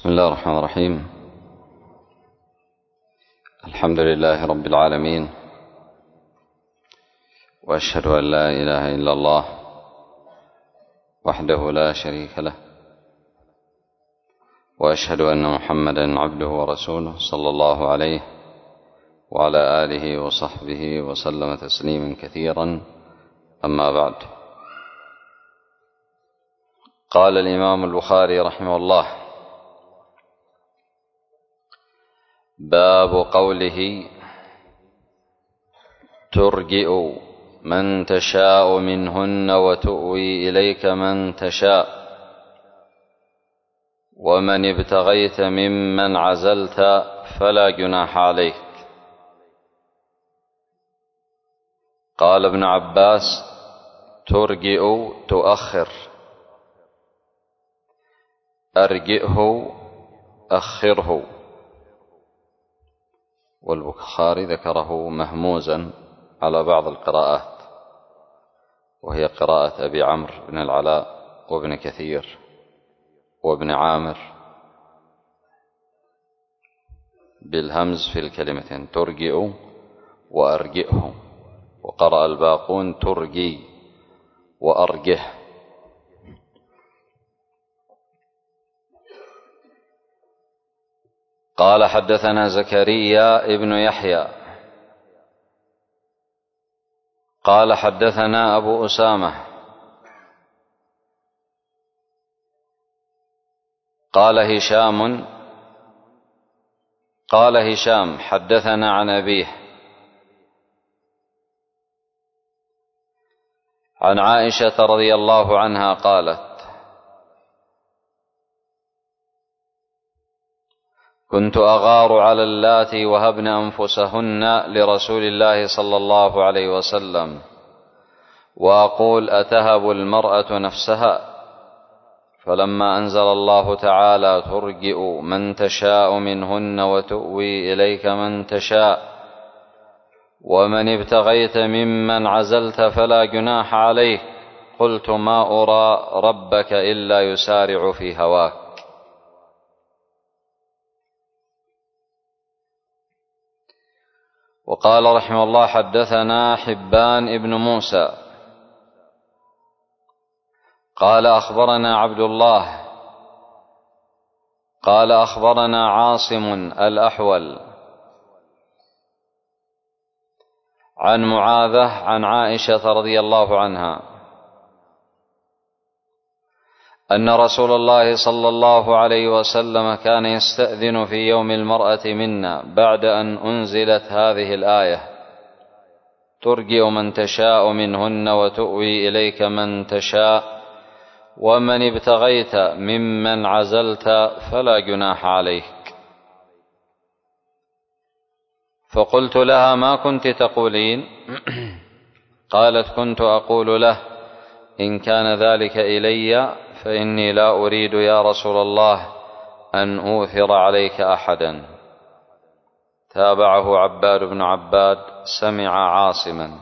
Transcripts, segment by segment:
بسم الله الرحمن الرحيم. الحمد لله رب العالمين، وأشهد أن لا إله إلا الله وحده لا شريك له، وأشهد أن محمدا عبده ورسوله صلى الله عليه وعلى آله وصحبه وسلم تسليما كثيرا. أما بعد، قال الإمام البخاري رحمه الله: باب قوله: ترجئ من تشاء منهن وتؤوي إليك من تشاء، ومن ابتغيت ممن عزلت فلا جناح عليك. قال ابن عباس: ترجئ تؤخر، أرجئه أخره. والبخاري ذكره مهموزا على بعض القراءات، وهي قراءة أبي عمرو بن العلاء وابن كثير وابن عامر بالهمز في الكلمتين ترجئ وأرجئه، وقرأ الباقون ترجي وأرجه. قال: حدثنا زكريا ابن يحيى قال: حدثنا أبو أسامة قال هشام حدثنا عن أبيه عن عائشة رضي الله عنها قالت: كنت أغار على اللاتي وهبن أنفسهن لرسول الله صلى الله عليه وسلم، وأقول: أتهب المرأة نفسها؟ فلما أنزل الله تعالى: ترجئ من تشاء منهن وتؤوي إليك من تشاء، ومن ابتغيت ممن عزلت فلا جناح عليك، قلت: ما أرى ربك إلا يسارع في هواك. وقال رحمه الله: حدثنا حبان ابن موسى قال: أخبرنا عبد الله قال: أخبرنا عاصم الأحول عن معاذة عن عائشة رضي الله عنها أن رسول الله صلى الله عليه وسلم كان يستأذن في يوم المرأة منا بعد أن أنزلت هذه الآية: ترجئ من تشاء منهن وتؤوي إليك من تشاء، ومن ابتغيت ممن عزلت فلا جناح عليك. فقلت لها: ما كنت تقولين؟ قالت: كنت أقول له: إن كان ذلك إلي فإني لا أريد يا رسول الله أن أوثر عليك أحدا. تابعه عباد بن عباد سمع عاصما.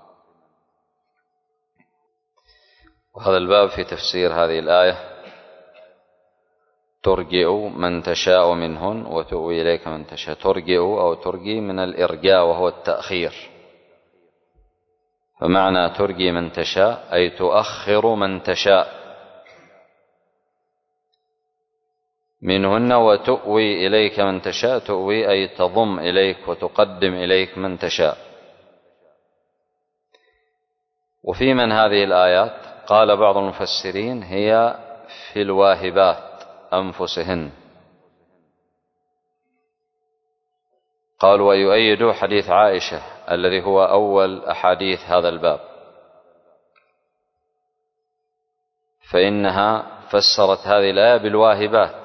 وهذا الباب في تفسير هذه الآية: ترجئ من تشاء منهن وتؤوي إليك من تشاء. ترجئ أو ترجي من الإرجاء وهو التأخير، فمعنى ترجي من تشاء أي تؤخر من تشاء منهن، وتؤوي إليك من تشاء، تؤوي أي تضم إليك وتقدم إليك من تشاء. وفي من هذه الآيات قال بعض المفسرين: هي في الواهبات أنفسهن. قالوا: ويؤيد حديث عائشة الذي هو أول أحاديث هذا الباب، فإنها فسرت هذه الآية بالواهبات.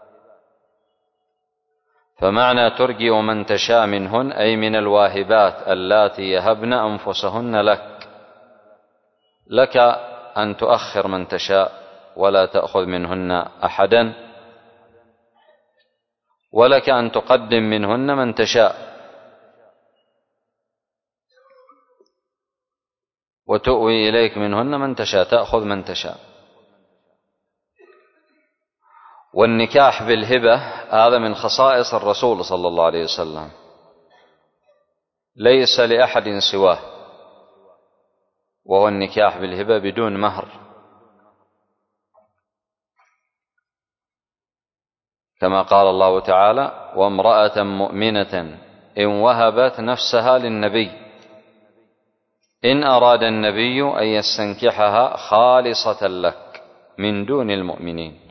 فمعنى ترجئ من تشاء منهن أي من الواهبات اللاتي يهبن أنفسهن لك أن تؤخر من تشاء ولا تأخذ منهن أحدا، ولك أن تقدم منهن من تشاء، وتؤوي إليك منهن من تشاء، تأخذ من تشاء. والنكاح بالهبة هذا من خصائص الرسول صلى الله عليه وسلم، ليس لأحد سواه، وهو النكاح بالهبة بدون مهر، كما قال الله تعالى: وامرأة مؤمنة إن وهبت نفسها للنبي إن أراد النبي أن يستنكحها خالصة لك من دون المؤمنين.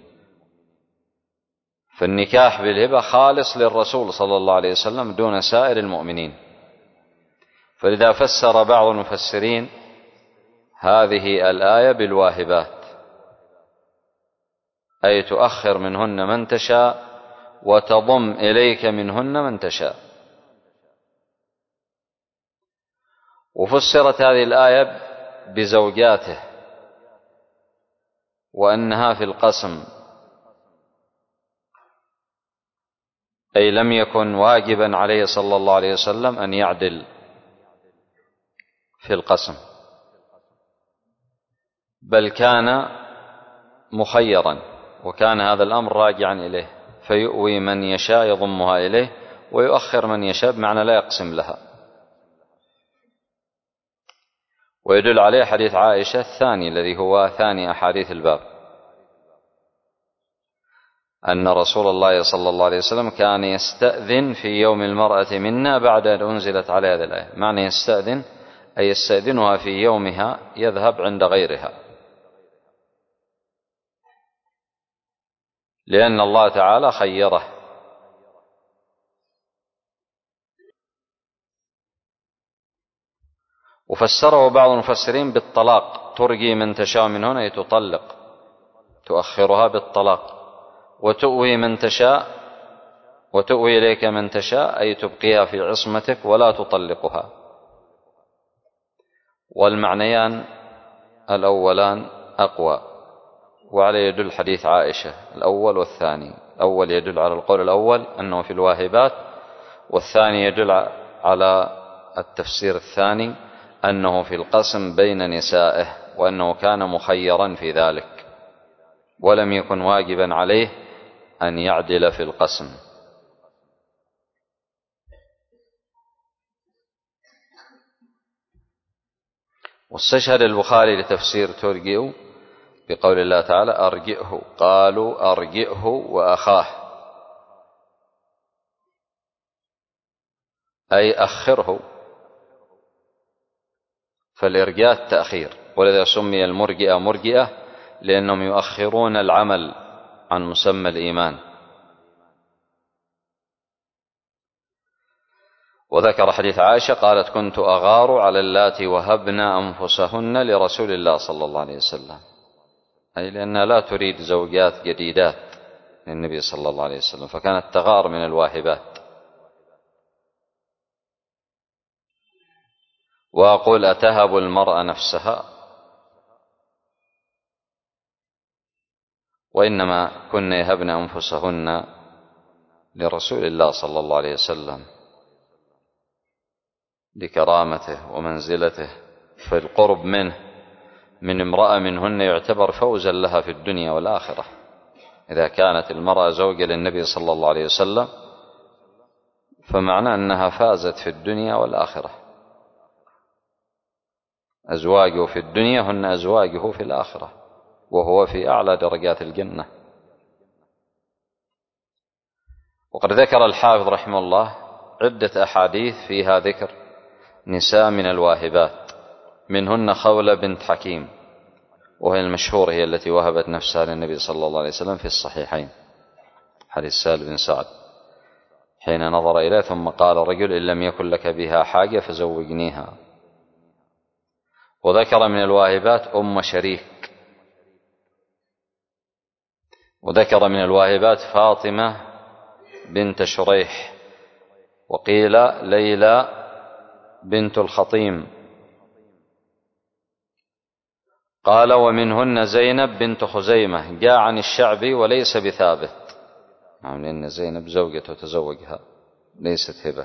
فالنكاح بالهبة خالص للرسول صلى الله عليه وسلم دون سائر المؤمنين. فلذا فسر بعض المفسرين هذه الآية بالواهبات، أي تؤخر منهن من تشاء وتضم إليك منهن من تشاء. وفسرت هذه الآية بزوجاته، وأنها في القسم، أي لم يكن واجبا عليه صلى الله عليه وسلم أن يعدل في القسم، بل كان مخيرا، وكان هذا الأمر راجعا إليه، فيؤوي من يشاء يضمها إليه ويؤخر من يشاء، بمعنى لا يقسم لها. ويدل عليه حديث عائشة الثاني الذي هو ثاني أحاديث الباب، أن رسول الله صلى الله عليه وسلم كان يستأذن في يوم المرأة منا بعد أن أنزلت على هذه الآية. معنى يستأذن أي يستأذنها في يومها، يذهب عند غيرها، لأن الله تعالى خيره. وفسره بعض المفسرين بالطلاق، ترجي من تشاء منهن أي تطلق، تؤخرها بالطلاق، وتؤوي من تشاء، وتؤوي إليك من تشاء أي تبقيها في عصمتك ولا تطلقها. والمعنيان الأولان أقوى، وعليه يدل حديث عائشة الأول والثاني. الأول يدل على القول الأول أنه في الواهبات، والثاني يدل على التفسير الثاني أنه في القسم بين نسائه، وأنه كان مخيرا في ذلك، ولم يكن واجبا عليه أن يعدل في القسم. واستشهد البخاري لتفسير ترجئ بقول الله تعالى: أرجئه، قالوا أرجئه وأخاه، أي أخره. فالإرجاء التأخير، ولذا سمي المرجئة مرجئة، لأنهم يؤخرون العمل عن مسمى الإيمان. وذكر حديث عائشة قالت: كنت أغار على اللاتي وهبن أنفسهن لرسول الله صلى الله عليه وسلم، أي لأنها لا تريد زوجات جديدات للنبي صلى الله عليه وسلم، فكانت تغار من الواهبات. وأقول: أتهب المرأة نفسها؟ وإنما كن يهبن أنفسهن لرسول الله صلى الله عليه وسلم لكرامته ومنزلته، فالقرب منه من امرأة منهن يعتبر فوزا لها في الدنيا والآخرة. إذا كانت المرأة زوجة للنبي صلى الله عليه وسلم فمعنى أنها فازت في الدنيا والآخرة. أزواجه في الدنيا هن أزواجه في الآخرة، وهو في أعلى درجات الجنة. وقد ذكر الحافظ رحمه الله عدة أحاديث فيها ذكر نساء من الواهبات، منهن خولة بنت حكيم، وهي المشهورة، هي التي وهبت نفسها للنبي صلى الله عليه وسلم في الصحيحين، حديث سهل بن سعد حين نظر إليه ثم قال رجل: إن لم يكن لك بها حاجة فزوجنيها. وذكر من الواهبات أم شريك، وذكر من الواهبات فاطمة بنت شريح، وقيل ليلى بنت الخطيم، قال: ومنهن زينب بنت خزيمة، جاء عن الشعبي وليس بثابت، لأن زينب زوجته تزوجها ليست هبة.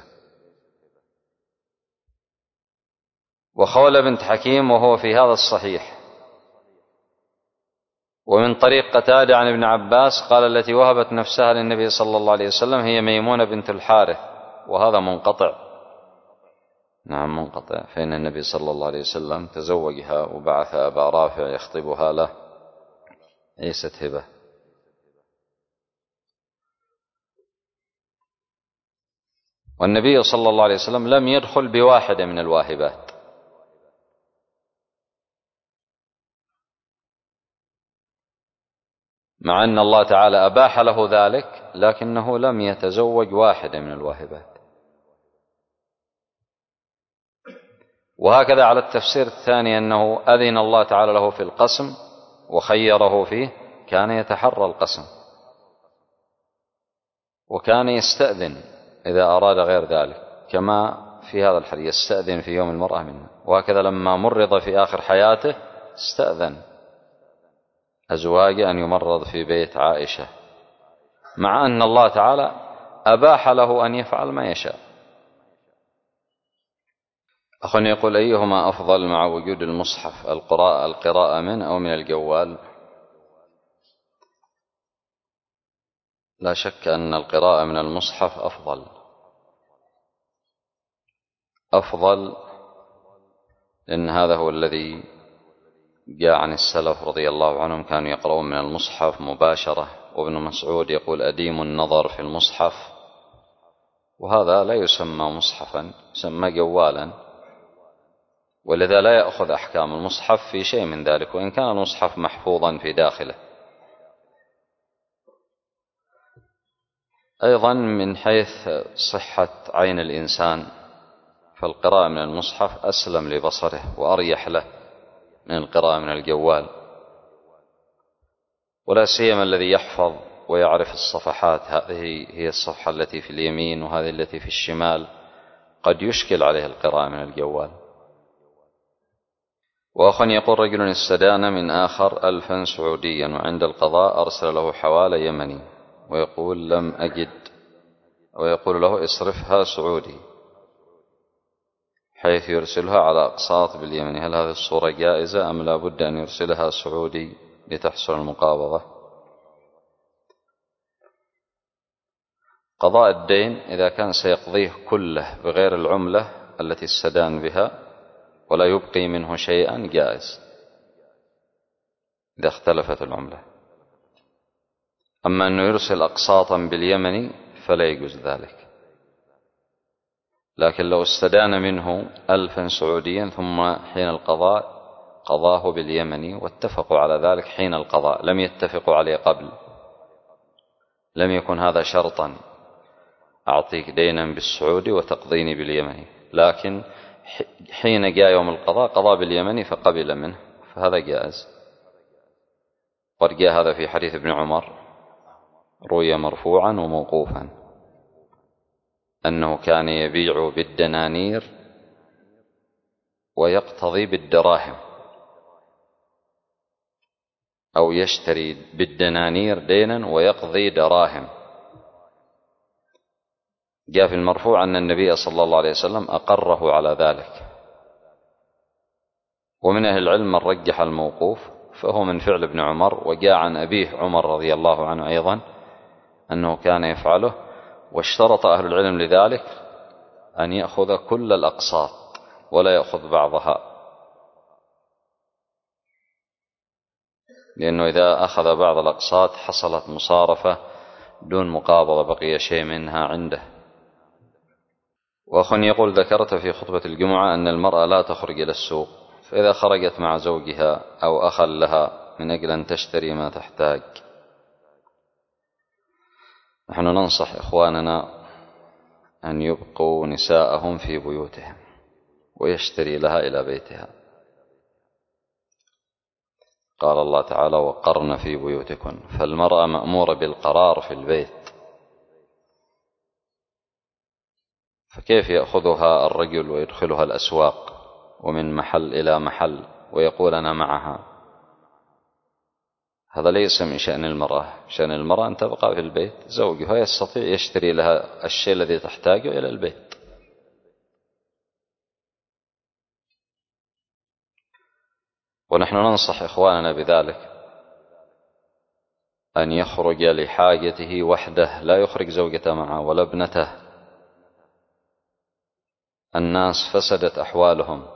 وخولة بنت حكيم وهو في هذا الصحيح، ومن طريق قتادة عن ابن عباس قال التي وهبت نفسها للنبي صلى الله عليه وسلم هي ميمونة بنت الحارث، وهذا منقطع. نعم منقطع، فإن النبي صلى الله عليه وسلم تزوجها وبعث أبا رافع يخطبها له، ليست هبة. والنبي صلى الله عليه وسلم لم يدخل بواحدة من الواهبات، مع أن الله تعالى أباح له ذلك، لكنه لم يتزوج واحدة من الواهبات. وهكذا على التفسير الثاني أنه أذن الله تعالى له في القسم وخيره فيه، كان يتحرى القسم وكان يستأذن إذا أراد غير ذلك، كما في هذا الحديث يستأذن في يوم المرأة منه. وهكذا لما مرض في آخر حياته استأذن أزواجه أن يمرض في بيت عائشة، مع أن الله تعالى أباح له أن يفعل ما يشاء. أخ يقول أيهما أفضل مع وجود المصحف، القراءة منه أو من الجوال؟ لا شك أن القراءة من المصحف أفضل، لأن هذا هو الذي جاء عن السلف رضي الله عنهم، كانوا يقرؤون من المصحف مباشرة. وابن مسعود يقول أديم النظر في المصحف، وهذا لا يسمى مصحفا، يسمى جوالا، ولذا لا يأخذ أحكام المصحف في شيء من ذلك، وإن كان المصحف محفوظا في داخله. أيضا من حيث صحة عين الإنسان، فالقراءة من المصحف أسلم لبصره وأريح له من القراءة من الجوال، ولا سيما الذي يحفظ ويعرف الصفحات، هذه هي الصفحة التي في اليمين وهذه التي في الشمال، قد يشكل عليه القراءة من الجوال. وأخ يقول رجل استدان من آخر 1000 سعوديا، وعند القضاء أرسل له حوالة يمني، ويقول لم أجد، ويقول له اصرفها سعودي، حيث يرسلها على أقساط باليمني. هل هذه الصورة جائزة أم لا بد أن يرسلها سعودي لتحصل المقابضة؟ قضاء الدين إذا كان سيقضيه كله بغير العملة التي استدان بها ولا يبقي منه شيئا جائز إذا اختلفت العملة. أما أنه يرسل أقساطا باليمني فلا يجوز ذلك. لكن لو استدان منه 1000 سعوديا ثم حين القضاء قضاه باليمني واتفقوا على ذلك حين القضاء، لم يتفقوا عليه قبل، لم يكن هذا شرطا أعطيك دينا بالسعودي وتقضيني باليمني، لكن حين جاء يوم القضاء قضى باليمني فقبل منه، فهذا جائز. قد جاء هذا في حديث ابن عمر، روي مرفوعا وموقوفا، أنه كان يبيع بالدنانير ويقتضي بالدراهم، أو يشتري بالدنانير دينا ويقضي دراهم. جاء في المرفوع أن النبي صلى الله عليه وسلم أقره على ذلك. ومن أهل العلم من رجح الموقوف، فهو من فعل ابن عمر، وجاء عن أبيه عمر رضي الله عنه أيضا أنه كان يفعله، واشترط أهل العلم لذلك أن يأخذ كل الأقساط ولا يأخذ بعضها، لأنه إذا أخذ بعض الأقساط حصلت مصارفة دون مقابضة، بقي شيء منها عنده. وأخ يقول ذكرت في خطبة الجمعة أن المرأة لا تخرج إلى السوق، فإذا خرجت مع زوجها أو أخا لها من أجل أن تشتري ما تحتاج، نحن ننصح إخواننا أن يبقوا نساءهم في بيوتهم ويشتري لها إلى بيتها. قال الله تعالى وقرن في بيوتكن، فالمرأة مأمورة بالقرار في البيت، فكيف يأخذها الرجل ويدخلها الأسواق ومن محل إلى محل ويقول أنا معها؟ هذا ليس من شأن المرأة. شأن المرأة أن تبقى في البيت، زوجها يستطيع يشتري لها الشيء الذي تحتاجه إلى البيت. ونحن ننصح إخواننا بذلك، أن يخرج لحاجته وحده، لا يخرج زوجته معه ولا ابنته. الناس فسدت أحوالهم،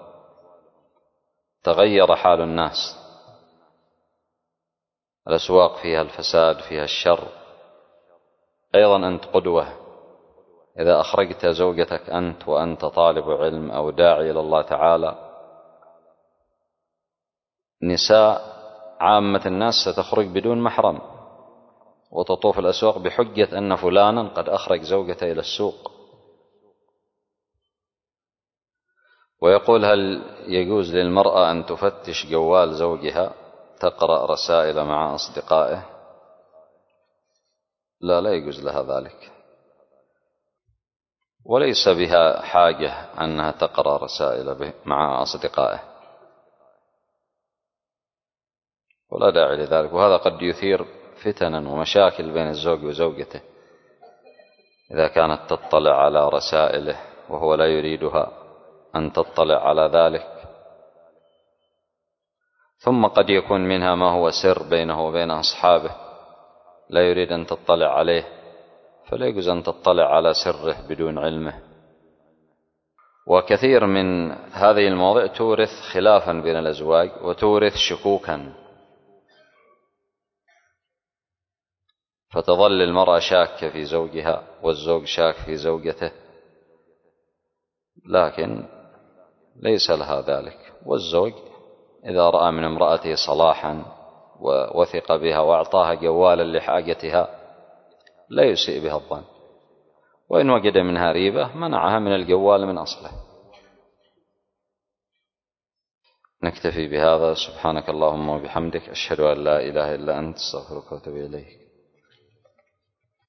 تغير حال الناس، الأسواق فيها الفساد، فيها الشر. أيضا أنت قدوة، إذا أخرجت زوجتك أنت وأنت طالب علم أو داعي إلى الله تعالى، نساء عامة الناس ستخرج بدون محرم وتطوف الأسواق بحجة أن فلانا قد أخرج زوجته إلى السوق. ويقول: هل يجوز للمرأة أن تفتش جوال زوجها تقرأ رسائل مع أصدقائه؟ لا، لا يجوز لها ذلك، وليس بها حاجة أنها تقرأ رسائل مع أصدقائه، ولا داعي لذلك. وهذا قد يثير فتنا ومشاكل بين الزوج وزوجته إذا كانت تطلع على رسائله وهو لا يريدها أن تطلع على ذلك. ثم قد يكون منها ما هو سر بينه وبين أصحابه لا يريد أن تطلع عليه، فلا يجوز أن تطلع على سره بدون علمه. وكثير من هذه المواضيع تورث خلافا بين الأزواج وتورث شكوكا، فتظل المرأة شاكة في زوجها والزوج شاك في زوجته، لكن ليس لها ذلك. والزوج إذا رأى من امرأته صلاحا ووثق بها وأعطاها جوالا لحاجتها لا يسيء بها الظن، وإن وجد منها ريبة منعها من الجوال من أصله. نكتفي بهذا. سبحانك اللهم وبحمدك، أشهد أن لا إله إلا أنت، استغفرك وأتوب إليك.